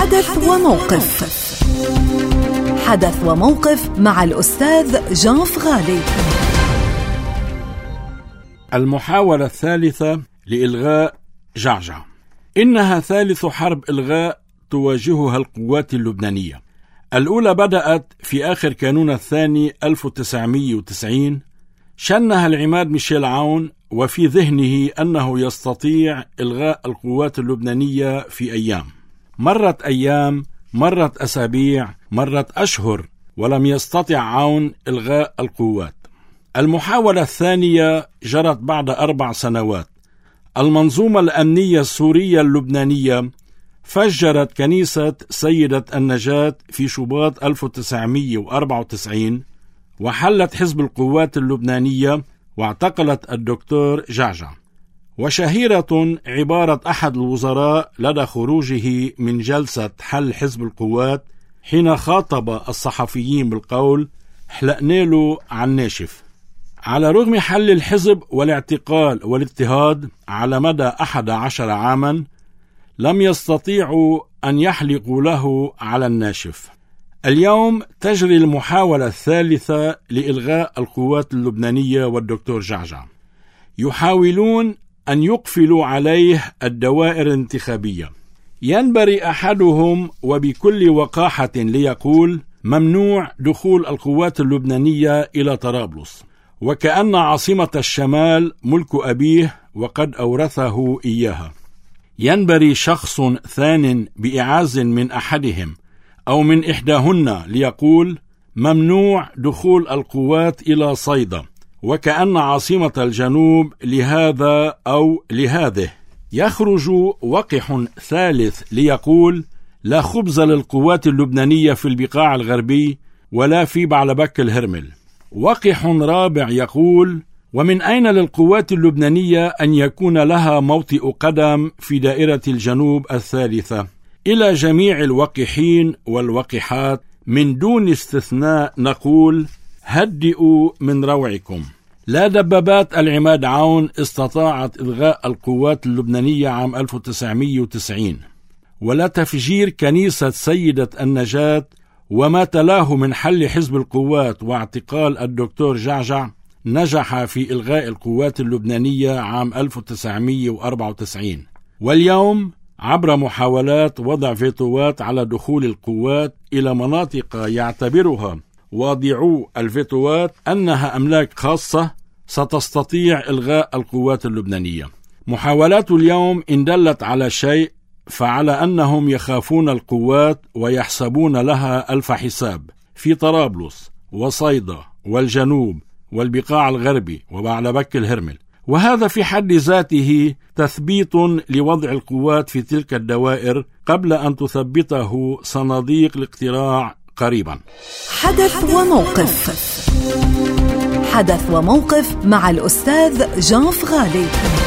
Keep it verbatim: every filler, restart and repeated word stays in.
حدث وموقف. حدث وموقف مع الأستاذ جان فغالي. المحاولة الثالثة لإلغاء جعجع. إنها ثالث حرب إلغاء تواجهها القوات اللبنانية. الأولى بدأت في آخر كانون الثاني ألف وتسعمئة وتسعين، شنها العماد ميشيل عون وفي ذهنه أنه يستطيع إلغاء القوات اللبنانية في أيام. مرت أيام، مرت أسابيع، مرت أشهر، ولم يستطع عون إلغاء القوات. المحاولة الثانية جرت بعد أربع سنوات. المنظومة الأمنية السورية اللبنانية فجرت كنيسة سيدة النجاة في شباط ألف وتسعمئة وأربعة وتسعين، وحلت حزب القوات اللبنانية واعتقلت الدكتور جعجع. وشهيرة عبارة أحد الوزراء لدى خروجه من جلسة حل حزب القوات حين خاطب الصحفيين بالقول: حلقناله عن ناشف. على رغم حل الحزب والاعتقال والاضطهاد على مدى أحد عشر عاما، لم يستطيعوا أن يحلقوا له على الناشف. اليوم تجري المحاولة الثالثة لإلغاء القوات اللبنانية والدكتور جعجع. يحاولون أن يقفلوا عليه الدوائر الانتخابية. ينبري أحدهم وبكل وقاحة ليقول: ممنوع دخول القوات اللبنانية إلى طرابلس، وكأن عاصمة الشمال ملك أبيه وقد أورثه إياها. ينبري شخص ثان بإعاز من أحدهم أو من إحداهن ليقول: ممنوع دخول القوات إلى صيدا، وكأن عاصمة الجنوب لهذا أو لهذه. يخرج وقح ثالث ليقول: لا خبز للقوات اللبنانية في البقاع الغربي ولا في بعلبك الهرمل. وقح رابع يقول: ومن أين للقوات اللبنانية أن يكون لها موطئ قدم في دائرة الجنوب الثالثة؟ إلى جميع الوقحين والوقحات من دون استثناء نقول: هدئوا من روعكم. لا دبابات العماد عون استطاعت إلغاء القوات اللبنانية عام ألف وتسعمئة وتسعين، ولا تفجير كنيسة سيدة النجاة وما تلاه من حل حزب القوات واعتقال الدكتور جعجع نجح في إلغاء القوات اللبنانية عام ألف وتسعمئة وأربعة وتسعين. واليوم عبر محاولات وضع فيتوات على دخول القوات إلى مناطق يعتبرها واضعو الفيتوات أنها أملاك خاصة ستستطيع إلغاء القوات اللبنانية. محاولات اليوم إن دلت على شيء فعلى أنهم يخافون القوات ويحسبون لها ألف حساب في طرابلس وصيدا والجنوب والبقاع الغربي وبعلبك الهرمل، وهذا في حد ذاته تثبيت لوضع القوات في تلك الدوائر قبل أن تثبته صناديق الاقتراع قريبا. حدث وموقف. حدث وموقف مع الأستاذ جان فغالي.